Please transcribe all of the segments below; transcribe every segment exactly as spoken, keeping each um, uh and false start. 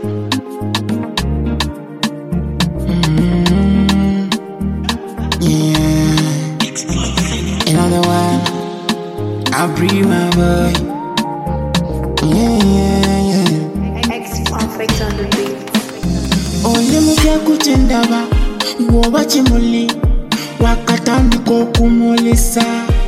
Mm-hmm. Yeah. Another one. I'll breathe my boy. Yeah, yeah, yeah. X-Perfect on the beat. Ole mukya kutendaba woba kimuli wakatandika okumulisa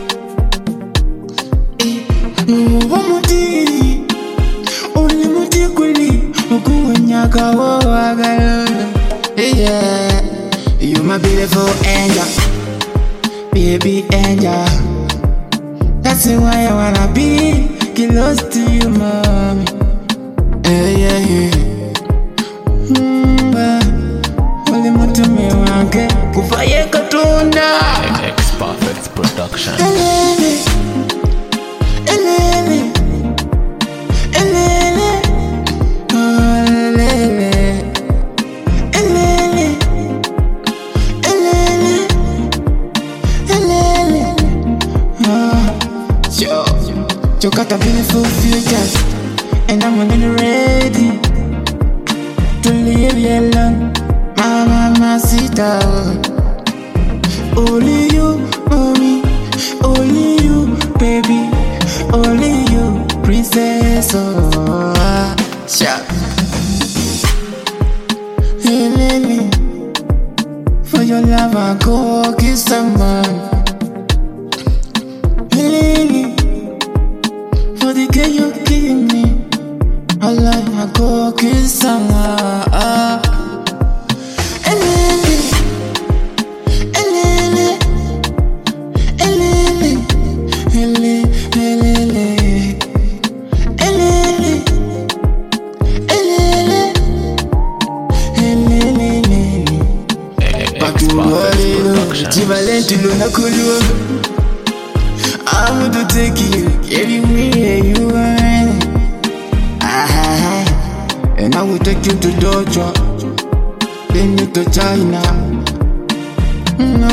oba muti oli muti guli okuwonyaka wowagala. Yeah, you my beautiful angel, baby angel. That's why I wanna be close to you, mommy. Yeah, yeah, yeah. Oli mutu me wange kufaye katunda. X-Perfect Production. Elele, elele, elele, oh elele, elele, elele, elele. Oh, yo, you got a beautiful future, and I'm already ready to leave you alone, mama, mamacita. Only you, mommy, only you, baby, only you, princess. Oh, ah, sha. Hey, Lily, for your love I go kiss someone. Hey, Lily, for the girl you give me, I like I go kiss someone. Ah. Equivalent to Lunakulu. I'm going to take you everywhere you want. Ah, and I will take you to Dojo, then you to China. No.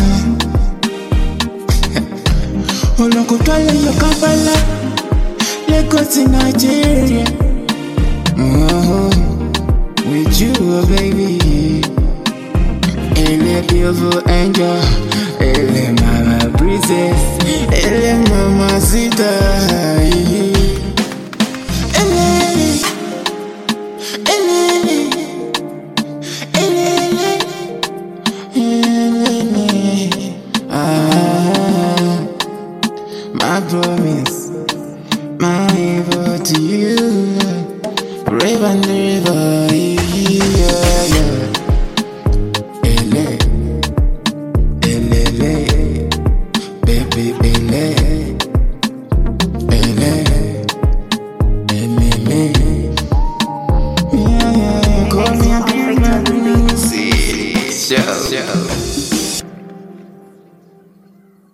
Olokotwala yo Kampala, Lagos in Nigeria. Oh, with you, baby. Elle est beautiful angel, elle est mama princess, elle est mamacita. Elle est, elle est, elle est, elle est. Ah, my promise, my evil to you, brave and river.